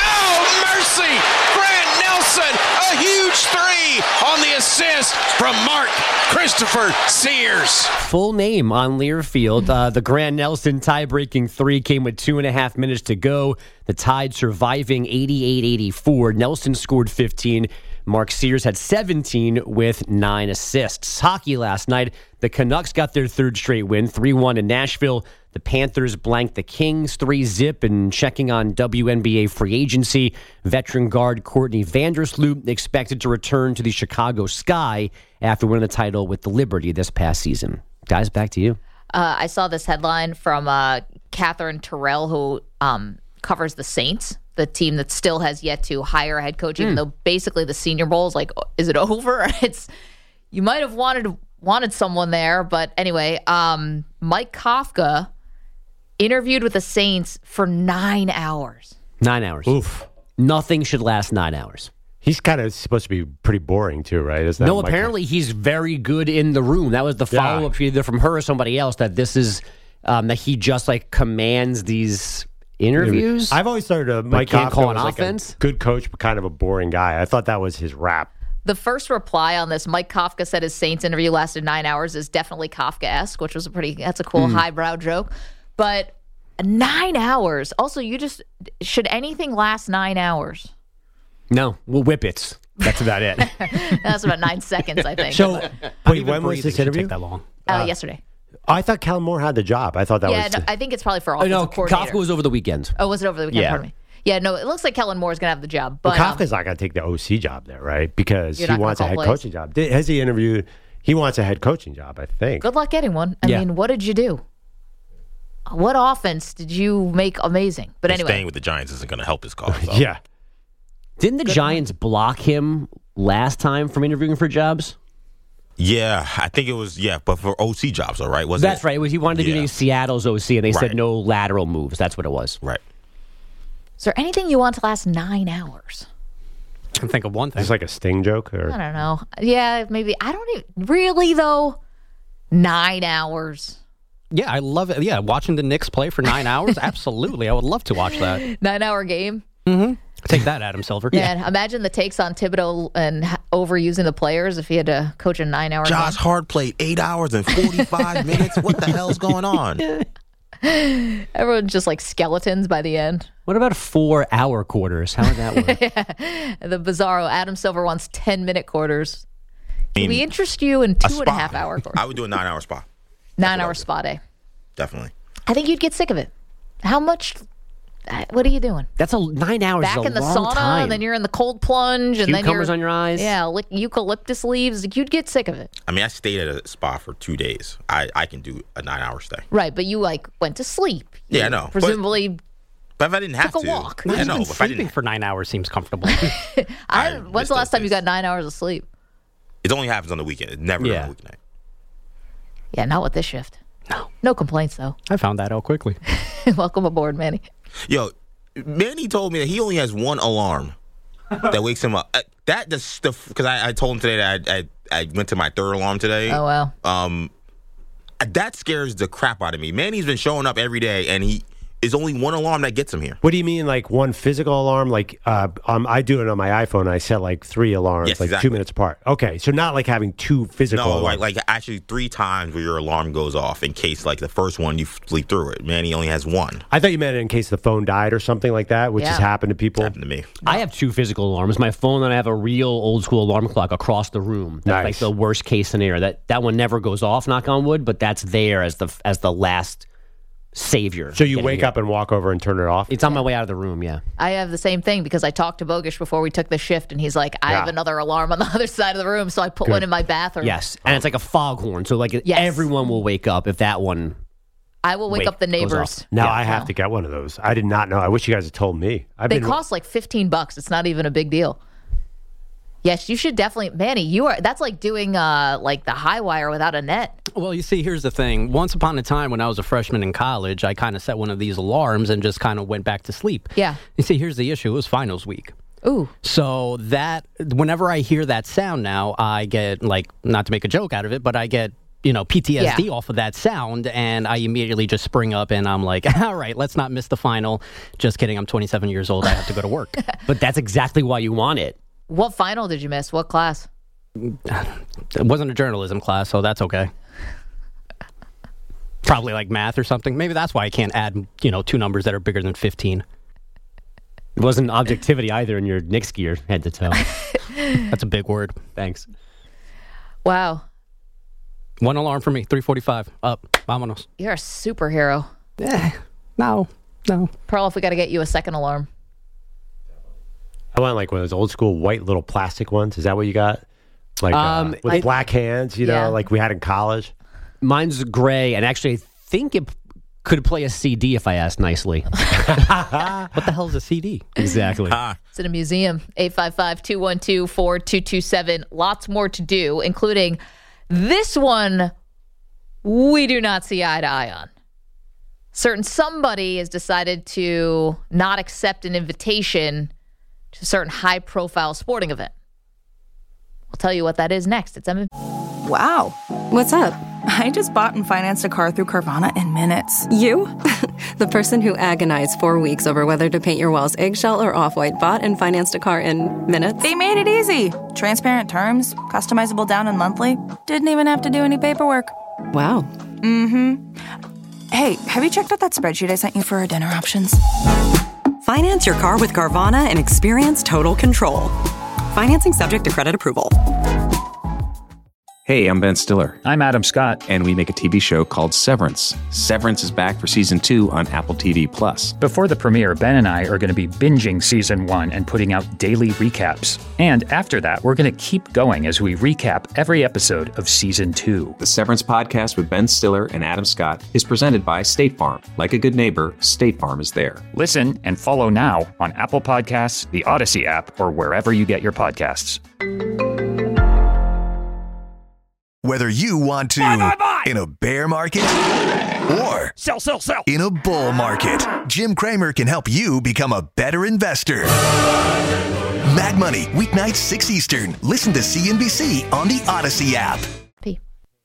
Oh, mercy! Grant Nelson, a huge three on the assist from Mark Christopher Sears. Full name on Learfield. Uh, the Grant Nelson tie-breaking three came with two and a half minutes to go. The Tide surviving eighty-eight eighty-four. Nelson scored fifteen. Mark Sears had seventeen with nine assists. Hockey last night. The Canucks got their third straight win, three one in Nashville. The Panthers blanked the Kings three zip, and checking on W N B A free agency, veteran guard Courtney Vandersloot expected to return to the Chicago Sky after winning the title with the Liberty this past season. Guys, back to you. Uh, I saw this headline from uh, Catherine Terrell, who um, covers the Saints, the team that still has yet to hire a head coach, even mm. though basically the Senior Bowl is like, is it over? It's you might have wanted wanted someone there, but anyway, um, Mike Kafka interviewed with the Saints for nine hours. Nine hours. Oof. Nothing should last nine hours. He's kind of supposed to be pretty boring too, right? Isn't that no, Mike apparently Kafka? He's very good in the room. That was the follow-up yeah. either from her or somebody else, that this is um, that he just like commands these interviews. I've always thought of Mike can't Kafka call an was like offense. a good coach, but kind of a boring guy. I thought that was his rap. The first reply on this, Mike Kafka said his Saints interview lasted nine hours, is definitely Kafka-esque, which was a pretty, that's a cool mm. highbrow joke. But nine hours. Also, you just, should anything last nine hours? No, well, whippets. That's about it. That's about nine seconds, I think. So, wait, when was this interview? Take that long? Uh, uh, yesterday. I thought Kellen Moore had the job. I thought that yeah, was. Yeah, no, I think it's probably for oh, offensive no, coordinator. Kafka was over the weekend. Oh, was it over the weekend? Yeah. Pardon me. Yeah, no, it looks like Kellen Moore's going to have the job. But well, Kafka's um, not going to take the O C job there, right? Because You're he not gonna wants a call head plays? coaching job. Did- Has he interviewed? He wants a head coaching job, I think. good luck getting one. I Yeah. mean, what did you do? What offense did you make amazing? But anyway. Staying with the Giants isn't going to help his cause. So. Yeah. Didn't the Giants block him last time from interviewing for jobs? Yeah, I think it was, yeah, but for O C jobs, all right? Wasn't That's it? right. It was, he wanted to Yeah. be Seattle's O C, and they Right. said no lateral moves. That's what it was. Right. Is there anything you want to last nine hours? I can think of one thing. Is this like a Sting joke? Or? I don't know. Yeah, maybe. I don't even. Really, though? Nine hours. Yeah, I love it. Yeah, watching the Knicks play for nine hours? Absolutely. I would love to watch that. Nine hour game? Mm-hmm. Take that, Adam Silver. Yeah, and imagine the takes on Thibodeau and h- overusing the players if he had to coach a nine hour Josh game. Hart played eight hours and forty-five minutes. What the hell's going on? Everyone's just like skeletons by the end. What about four-hour quarters? How would that work? yeah. The Bizarro. Adam Silver wants ten-minute quarters. Can I mean, we interest you in two and a spa. half hour quarters? I would do a nine-hour spa. Nine hour spa day. Definitely. I think you'd get sick of it. How much What are you doing? That's a nine hours. Back is a in the long sauna, time. and then you're in the cold plunge, and then you're Cucumbers on your eyes. Yeah, like eucalyptus leaves. You'd get sick of it. I mean, I stayed at a spa for two days. I, I can do a nine-hour stay. Right, but you like went to sleep. You Yeah, I know. Presumably, but, but if I didn't have took a to, walk. I Even know. If I sleeping didn't, for nine hours seems comfortable. I, I when's miss the last those time you days. got nine hours of sleep? it only happens on the weekend. It never Yeah. on the weeknight. Yeah, not with this shift. No. No complaints, though. I found that out quickly. Welcome aboard, Manny. Yo, Manny told me that he only has one alarm that wakes him up. Uh, that just because I, I told him today that I, I I went to my third alarm today. Oh, wow. Um, that scares the crap out of me. Manny's been showing up every day, and he is only one alarm that gets him here. What do you mean, like one physical alarm? Like uh, um, I do it on my iPhone. I set like three alarms, Yes, like exactly. two minutes apart. Okay, so not like having two physical No, alarms. like like actually three times where your alarm goes off in case like the first one you sleep through it. Manny only has one. I thought you meant in case the phone died or something like that, which Yeah. has happened to people. Happened to me. I have two physical alarms. My phone, and I have a real old school alarm clock across the room. That's Nice. like the worst case scenario. That that one never goes off, knock on wood, but that's there as the as the last savior. So you getting wake it. up and walk over and turn it off? It's on my way out of the room, yeah. I have the same thing because I talked to Bogish before we took the shift, and he's like, I Yeah. have another alarm on the other side of the room, so I put Good. one in my bathroom. Yes. And it's like a foghorn. So like Yes. everyone will wake up if that one I will wake Wait, up the goes neighbors. off. Now Yeah. I have Yeah. to get one of those. I did not know. I wish you guys had told me. I've They been cost like fifteen bucks. It's not even a big deal. Yes, you should definitely, Manny. You are. That's like doing uh like the high wire without a net. Well, you see, here's the thing. Once upon a time, when I was a freshman in college, I kind of set one of these alarms and just kind of went back to sleep. Yeah. You see, here's the issue. It was finals week. Ooh. So that, whenever I hear that sound now, I get, like, not to make a joke out of it, but I get, you know, P T S D Yeah. off of that sound, and I immediately just spring up and I'm like, all right, let's not miss the final. Just kidding. I'm twenty-seven years old. I have to go to work. But that's exactly why you want it. What final did you miss? What class? It wasn't a journalism class, so that's okay. Probably like math or something. Maybe that's why I can't add, you know, two numbers that are bigger than fifteen. It wasn't objectivity either in your Knicks gear, head to toe. That's a big word. Thanks. Wow, One alarm for me, three forty-five. Up. Vámonos. you're a superhero. Eh, no, no. Pearl, if we got to get you a second alarm. I want like one of those old school white little plastic ones. Is that what you got? Like Um, uh, with I- black hands, you know, Yeah. like we had in college. Mine's gray, and actually I think it could play a C D if I asked nicely. What the hell is a C D? Exactly. It's in a museum. eight five five, two one two, four two two seven. Lots more to do, including this one we do not see eye to eye on. Certain somebody has decided to not accept an invitation to a certain high-profile sporting event. We'll tell you what that is next. It's M. Wow. What's up? I just bought and financed a car through Carvana in minutes. You? The person who agonized four weeks over whether to paint your walls eggshell or off-white bought and financed a car in minutes? They made it easy. Transparent terms, customizable down and monthly. Didn't even have to do any paperwork. Wow. Mm-hmm. Hey, have you checked out that spreadsheet I sent you for our dinner options? Finance your car with Carvana and experience total control. Financing subject to credit approval. Hey, I'm Ben Stiller. I'm Adam Scott. And we make a T V show called Severance. Severance is back for season two on Apple T V Plus. Before the premiere, Ben and I are going to be binging season one and putting out daily recaps. And after that, we're going to keep going as we recap every episode of season two. The Severance podcast with Ben Stiller and Adam Scott is presented by State Farm. Like a good neighbor, State Farm is there. Listen and follow now on Apple Podcasts, the Odyssey app, or wherever you get your podcasts. Whether you want to buy, buy, buy. in a bear market or sell, sell, sell. in a bull market, Jim Cramer can help you become a better investor. Mad Money, weeknights six Eastern. Listen to C N B C on the Odyssey app. P.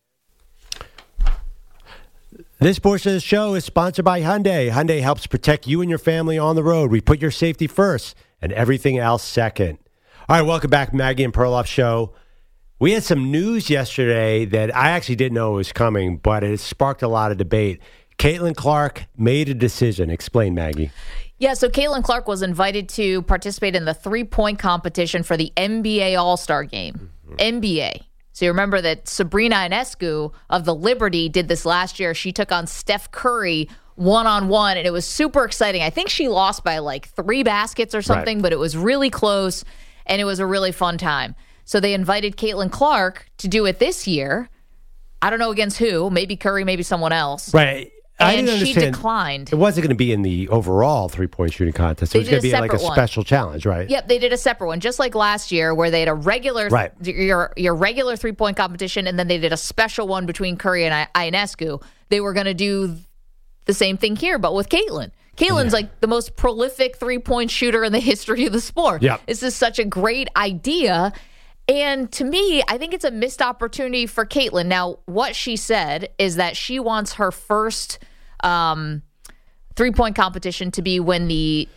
This portion of the show is sponsored by Hyundai. Hyundai helps protect you and your family on the road. We put your safety first and everything else second. All right, welcome back, Maggie and Perloff Show. We had some news yesterday that I actually didn't know was coming, but it sparked a lot of debate. Caitlin Clark made a decision. Explain, Maggie. Yeah, so Caitlin Clark was invited to participate in the three-point competition for the N B A All-Star Game. Mm-hmm. N B A. So you remember that Sabrina Ionescu of the Liberty did this last year. She took on Steph Curry, one-on-one, and it was super exciting. I think she lost by like three baskets or something, Right. but it was really close, and it was a really fun time. So they invited Caitlin Clark to do it this year. I don't know against who. Maybe Curry, maybe someone else. Right. I And didn't she understand. declined. It wasn't going to be in the overall three-point shooting contest. They It was did going to a be like a separate one. special challenge, right? Yep, they did a separate one, just like last year, where they had a regular Right. your your regular three point competition, and then they did a special one between Curry and I- Ionescu. They were going to do the same thing here, but with Caitlin. Caitlin's like the most prolific three point shooter in the history of the sport. Yep. This is such a great idea. And to me, I think it's a missed opportunity for Caitlin. Now, what she said is that she wants her first um, three-point competition to be when the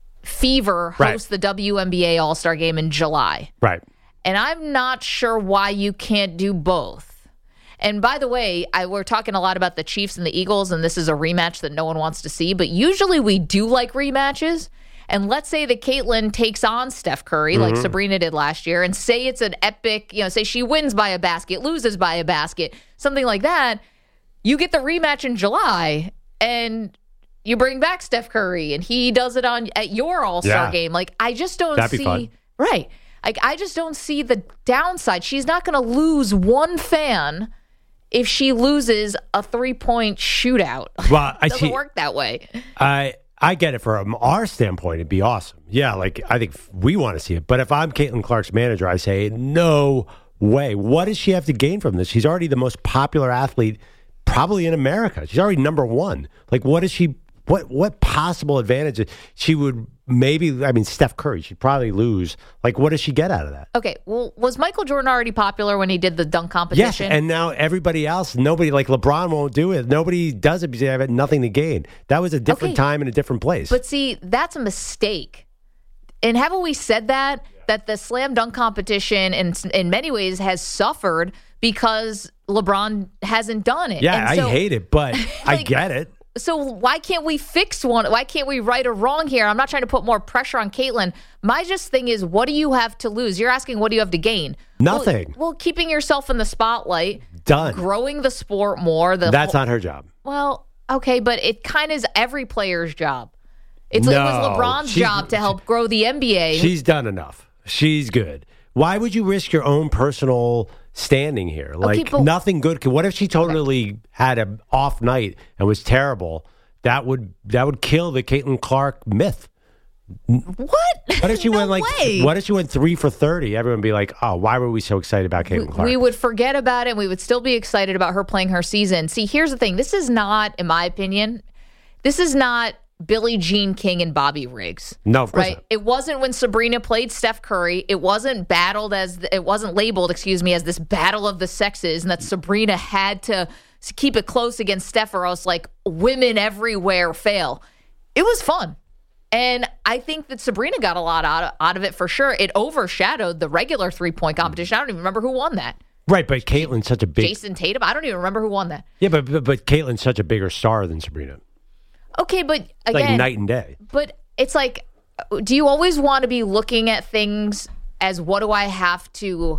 Fever hosts Right. the W N B A All-Star Game in July. Right. And I'm not sure why you can't do both. And by the way, I, we're talking a lot about the Chiefs and the Eagles, and this is a rematch that no one wants to see. But usually we do like rematches. And let's say that Caitlin takes on Steph Curry, like Mm-hmm. Mhm. Sabrina did last year, and say it's an epic, you know, say she wins by a basket, loses by a basket, something like that. You get the rematch in July, and you bring back Steph Curry, and he does it on at your All-Star Yeah. game. Like, I just don't That'd be see fun. right. Like, I just don't see the downside. She's not going to lose one fan if she loses a three-point shootout. Well, I It doesn't see. work that way. I I get it from our standpoint. It'd be awesome. Yeah, like I think we want to see it. But if I'm Caitlin Clark's manager, I say no way. What does she have to gain from this? She's already the most popular athlete probably in America. She's already number one. Like, what is she? What what possible advantage she would maybe? I mean, Steph Curry, she'd probably lose. Like, what does she get out of that? Okay, well, was Michael Jordan already popular when he did the dunk Yes, competition? and now everybody else, nobody like LeBron won't do it. Nobody does it because they have nothing to gain. That was a different Okay. time and a different place. But see, that's a mistake. And haven't we said that? That the slam dunk competition in, in many ways has suffered because LeBron hasn't done it. yeah, And so- I hate it, but I like- get it. So why can't we fix one? Why can't we right or wrong here? I'm not trying to put more pressure on Caitlin. My just thing is, what do you have to lose? You're asking, what do you have to gain? Nothing. Well, well keeping yourself in the spotlight, Done. growing the sport more. The That's whole- not her job. Well, okay, but it kind of is every player's job. It's, it No, was LeBron's she's- job to help grow the N B A. She's done enough. She's good. Why would you risk your own personal standing here? Like but- nothing good. could- What if she totally had an off night and was terrible? That would that would kill the Caitlin Clark myth. What? What if she No went like? way. What if she went three for thirty? Everyone would be like, "Oh, why were we so excited about Caitlin Clark?" We would forget about it. And we would still be excited about her playing her season. See, here's the thing. This is not, in my opinion, this is not Billie Jean King and Bobby Riggs. No, of course Right. not. It wasn't when Sabrina played Steph Curry. It wasn't battled as it wasn't labeled, excuse me, as this battle of the sexes, and that Sabrina had to keep it close against Steph, or else like women everywhere fail. It was fun. And I think that Sabrina got a lot out of, out of it for sure. It overshadowed the regular three-point competition. I don't even remember who won that. Right, but Caitlin's such a big. Jason Tatum? I don't even remember who won that. Yeah, but, but but Caitlin's such a bigger star than Sabrina. Okay, but It's again, like night and day. but it's like, do you always want to be looking at things as what do I have to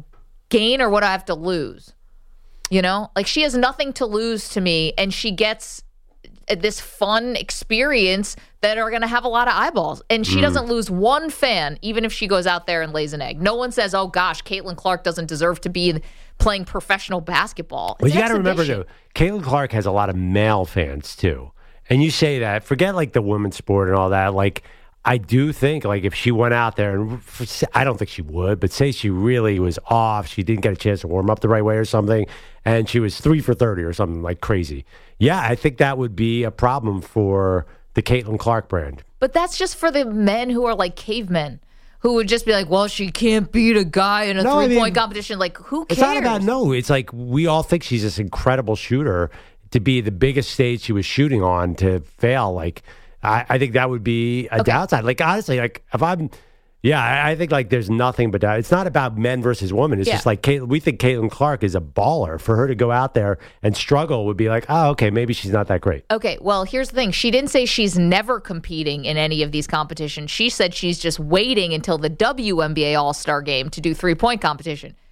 gain or what do I have to lose? You know, like she has nothing to lose to me, and she gets this fun experience that are going to have a lot of eyeballs. And she Mm. doesn't lose one fan, even if she goes out there and lays an egg. No one says, oh gosh, Caitlin Clark doesn't deserve to be playing professional basketball. Well, It's you an got to remember, exhibition. too, Caitlin Clark has a lot of male fans, too. And you say that, forget like the women's sport and all that. Like, I do think, like, if she went out there, and I don't think she would, but say she really was off, she didn't get a chance to warm up the right way or something, and she was three for thirty or something like crazy. Yeah, I think that would be a problem for the Caitlin Clark brand. But that's just for the men who are like cavemen, who would just be like, well, she can't beat a guy in a No, I three-point mean, competition. Like, who cares? It's not about no. It's like we all think she's this incredible shooter. To be the biggest stage she was shooting on to fail, like I, I think that would be a Okay. downside. Like honestly, like if I'm, yeah, I, I think like there's nothing but that. It's not about men versus women. It's Yeah. just like Caitlin, we think Caitlin Clark is a baller. For her to go out there and struggle would be like, oh, okay, maybe she's not that great. Okay, well, here's the thing. She didn't say she's never competing in any of these competitions. She said she's just waiting until the W N B A All-Star Game to do three-point competition.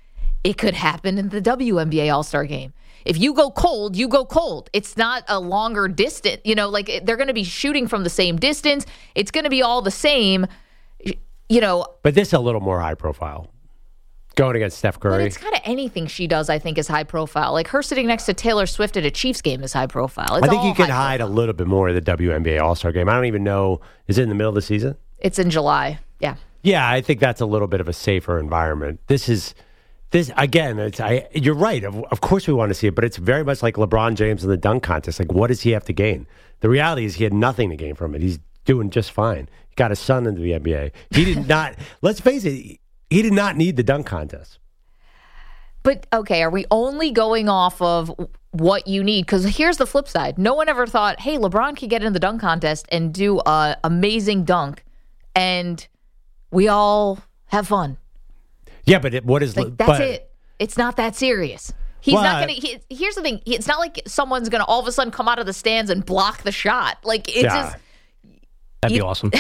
it could happen in the W N B A All-Star game. If you go cold, you go cold. It's not a longer distance. You know, like they're going to be shooting from the same distance. It's going to be all the same, you know. But this is a little more high profile. Going against Steph Curry. But it's kind of anything she does, I think, is high profile. Like her sitting next to Taylor Swift at a Chiefs game is high profile. It's I think all you could high hide a little bit more of the W N B A All-Star game. I don't even know. Is it in the middle of the season? It's in July. Yeah. Yeah, I think that's a little bit of a safer environment. This is, this again, it's, I, you're right. Of, of course we want to see it, but it's very much like LeBron James in the dunk contest. Like, what does he have to gain? The reality is he had nothing to gain from it. He's doing just fine. He got his son into the N B A. He did not, let's face it, he did not need the dunk contest. But, okay, are we only going off of what you need? Because here's the flip side. No one ever thought, hey, LeBron could get in the dunk contest and do an amazing dunk, and we all have fun. Yeah, but it, what is... Like, that's but, it. It's not that serious. He's well, not going to... He, here's the thing. It's not like someone's going to all of a sudden come out of the stands and block the shot. Like, it's yeah. just... That'd you, be awesome.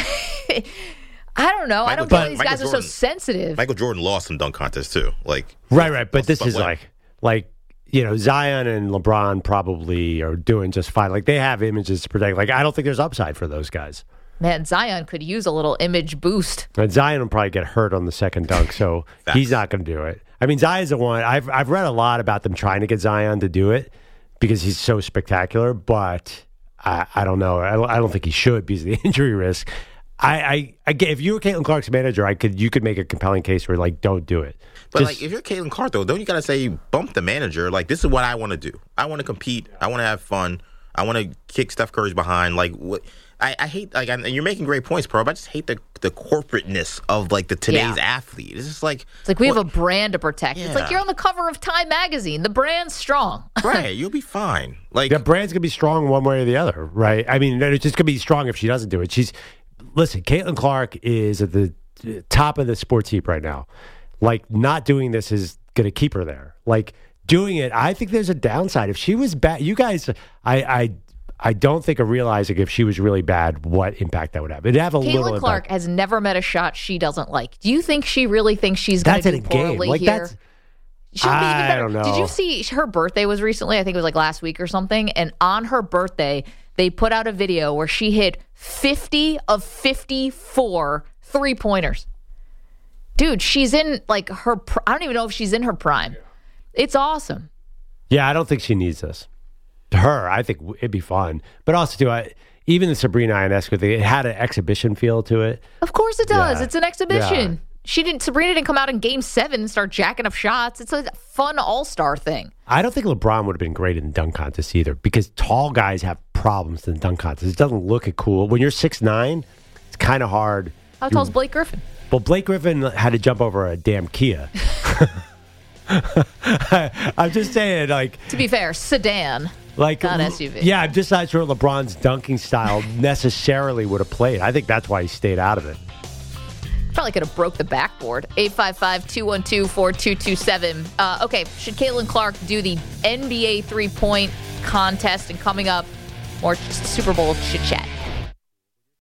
I don't know. Michael, I don't know. These Michael guys Jordan, are so sensitive. Michael Jordan lost some dunk contests too. Like right, right. But this but is when? like, like you know, Zion and LeBron probably are doing just fine. Like they have images to protect. Like I don't think there's upside for those guys. Man, Zion could use a little image boost. And Zion will probably get hurt on the second dunk, so he's not going to do it. I mean, Zion's the one. I've I've read a lot about them trying to get Zion to do it because he's so spectacular, but I, I don't know. I don't, I don't think he should because of the injury risk. I, I, I get, if you were Caitlin Clark's manager, I could you could make a compelling case where like don't do it. But Just, like if you're Caitlin Clark though, don't you gotta say bump the manager? Like this is what I want to do. I want to compete. I want to have fun. I want to kick Steph Curry's behind. Like what? I, I hate like and you're making great points, Pro. But I just hate the the corporateness of like the today's Yeah. athlete. It's just like It's like we what, have a brand to protect. Yeah. It's like you're on the cover of Time magazine. The brand's strong. right. You'll be fine. Like the brand's gonna be strong one way or the other, right? I mean, it's just gonna be strong if she doesn't do it. She's listen. Caitlin Clark is at the top of the sports heap right now. Like not doing this is gonna keep her there. Like doing it, I think there's a downside. If she was bad, you guys, I, I, I don't think of realizing if she was really bad, what impact that would have. It'd have a Caitlin little Clark impact. has never met a shot she doesn't like. Do you think she really thinks she's going That's to in do a game. poorly Like here? that's. She'll be even I better. don't know. Did you see her birthday was recently? I think it was like last week or something. And on her birthday, they put out a video where she hit fifty of fifty-four three-pointers. Dude, she's in like her, pr- I don't even know if she's in her prime. It's awesome. Yeah, I don't think she needs this. To her, I think it'd be fun. But also, too, I, even the Sabrina Ionescu thing, it had an exhibition feel to it. Of course it does. Yeah. It's an exhibition. Yeah. She didn't. Sabrina didn't come out in Game Seven and start jacking up shots. It's a fun all-star thing. I don't think LeBron would have been great in the dunk contest either because tall guys have problems in the dunk contest. It doesn't look it cool. When you're six nine, it's kind of hard. How tall is Blake Griffin? Well, Blake Griffin had to jump over a damn Kia. I'm just saying, like... To be fair, sedan, like not S U V. Yeah, I'm just not sure LeBron's dunking style necessarily would have played. I think that's why he stayed out of it. Probably could have broke the backboard. eight five five, two one two, four two two seven. Uh, okay, should Caitlin Clark do the N B A three-point contest? And coming up, more Super Bowl chit-chat.